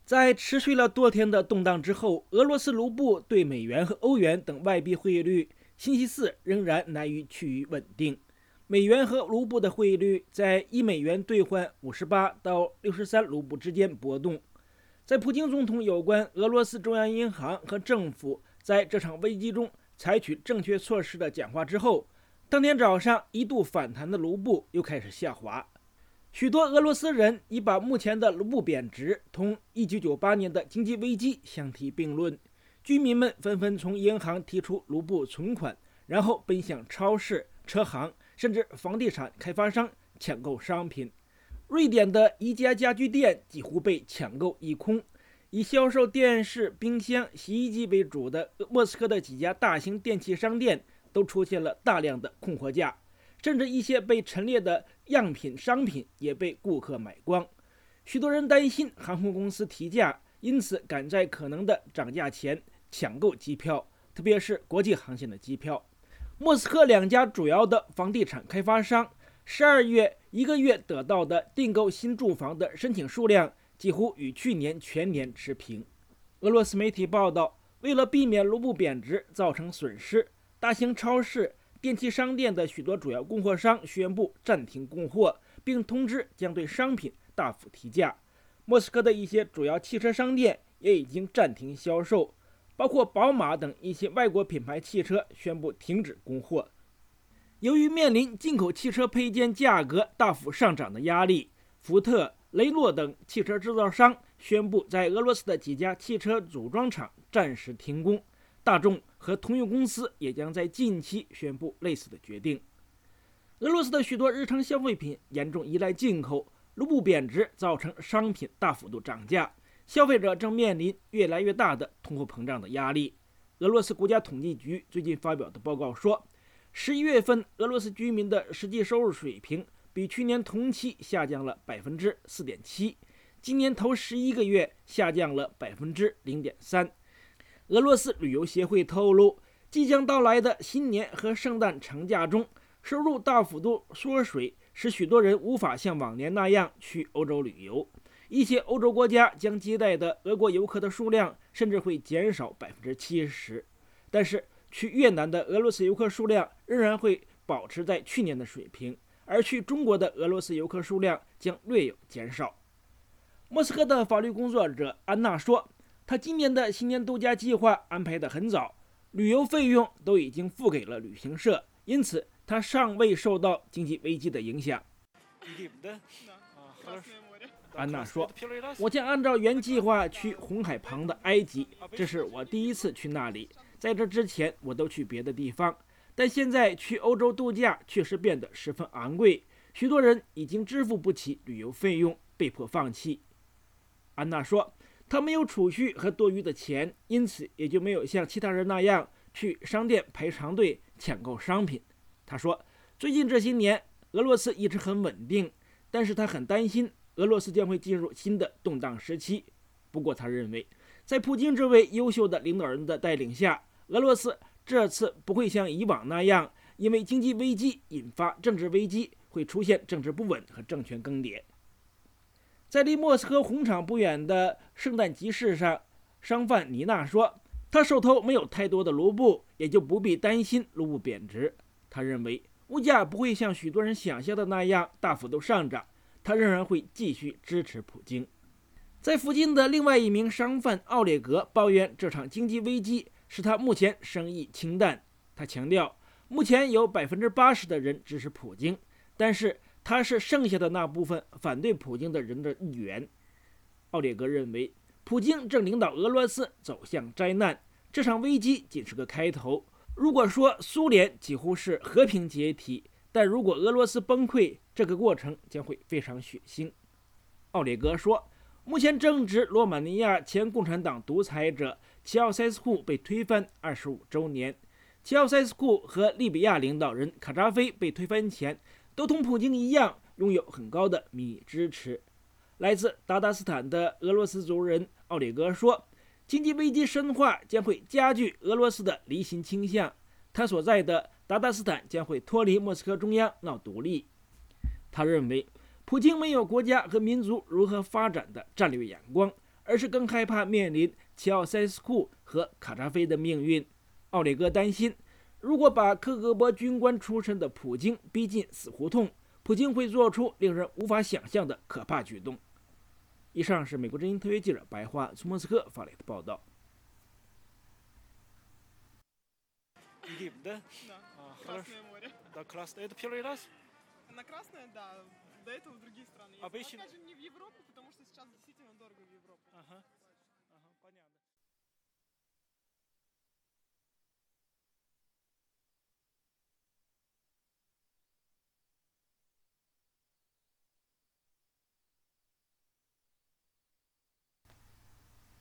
在持续了多天的动荡之后，俄罗斯卢布对美元和欧元等外币汇率星期四仍然难以趋于稳定。美元和卢布的汇率在1美元兑换58到63卢布之间波动。在普京总统有关俄罗斯中央银行和政府在这场危机中采取正确措施的讲话之后，当天早上一度反弹的卢布又开始下滑。许多俄罗斯人已把目前的卢布贬值同1998年的经济危机相提并论，居民们纷纷从银行提出卢布存款，然后奔向超市、车行甚至房地产开发商抢购商品。瑞典的宜家家居店几乎被抢购一空，以销售电视、冰箱、洗衣机为主的莫斯科的几家大型电器商店都出现了大量的空货架，甚至一些被陈列的样品商品也被顾客买光。许多人担心航空公司提价，因此赶在可能的涨价前抢购机票，特别是国际航线的机票。莫斯科2家主要的房地产开发商12月一个月得到的订购新住房的申请数量几乎与去年全年持平。俄罗斯媒体报道，为了避免卢布贬值造成损失，大型超市、电器商店的许多主要供货商宣布暂停供货，并通知将对商品大幅提价。莫斯科的一些主要汽车商店也已经暂停销售，包括宝马等一些外国品牌汽车宣布停止供货。由于面临进口汽车配件价格大幅上涨的压力，福特、雷诺等汽车制造商宣布在俄罗斯的几家汽车组装厂暂时停工。大众和通用公司也将在近期宣布类似的决定。俄罗斯的许多日常消费品严重依赖进口，卢布贬值造成商品大幅度涨价，消费者正面临越来越大的通货膨胀的压力。俄罗斯国家统计局最近发表的报告说，11月份俄罗斯居民的实际收入水平比去年同期下降了 4.7%， 今年头11个月下降了 0.3%。俄罗斯旅游协会透露，即将到来的新年和圣诞长假中，收入大幅度缩水，使许多人无法像往年那样去欧洲旅游。一些欧洲国家将接待的俄国游客的数量甚至会减少 70%， 但是去越南的俄罗斯游客数量仍然会保持在去年的水平，而去中国的俄罗斯游客数量将略有减少。莫斯科的法律工作者安娜说，他今年的新年度假计划安排得很早，旅游费用都已经付给了旅行社，因此他尚未受到经济危机的影响。安娜说，我将按照原计划去红海旁的埃及，这是我第一次去那里，在这之前我都去别的地方，但现在去欧洲度假确实变得十分昂贵，许多人已经支付不起旅游费用，被迫放弃。安娜说，他没有储蓄和多余的钱，因此也就没有像其他人那样去商店排长队抢购商品。他说，最近这些年俄罗斯一直很稳定，但是他很担心俄罗斯将会进入新的动荡时期。不过他认为，在普京这位优秀的领导人的带领下，俄罗斯这次不会像以往那样因为经济危机引发政治危机，会出现政治不稳和政权更迭。在离莫斯科红场不远的圣诞集市上，商贩妮娜说，他手头没有太多的卢布，也就不必担心卢布贬值。他认为物价不会像许多人想象的那样大幅度上涨，他仍然会继续支持普京。在附近的另外一名商贩奥列格抱怨，这场经济危机使他目前生意清淡。他强调，目前有 80% 的人支持普京，但是他是剩下的那部分反对普京的人的一员。奥列格认为，普京正领导俄罗斯走向灾难，这场危机仅是个开头。如果说苏联几乎是和平解体，但如果俄罗斯崩溃，这个过程将会非常血腥。奥列格说，目前正值罗马尼亚前共产党独裁者齐奥塞斯库被推翻25周年。齐奥塞斯库和利比亚领导人卡扎菲被推翻前，都同普京一样拥有很高的民意支持。来自达达斯坦的俄罗斯族人奥列格说，经济危机深化将会加剧俄罗斯的离心倾向，他所在的达达斯坦将会脱离莫斯科中央闹独立。他认为，普京没有国家和民族如何发展的战略眼光， 而是更害怕面临齐奥塞斯库和卡扎菲的命运。奥列戈担心，如果把克格勃军官出身的普京逼进死胡同，普京会做出令人无法想象的可怕举动。以上是美国之音特约记者白桦从莫斯科发来的报道。 Египет, да? Да, Хорошо. Красное море. Да, красное. Это первый раз? На Красное, да, до этого в другие страны. Обычно- Пока же не в Европу, потому что сейчас действительно дорого в Европу. Ага.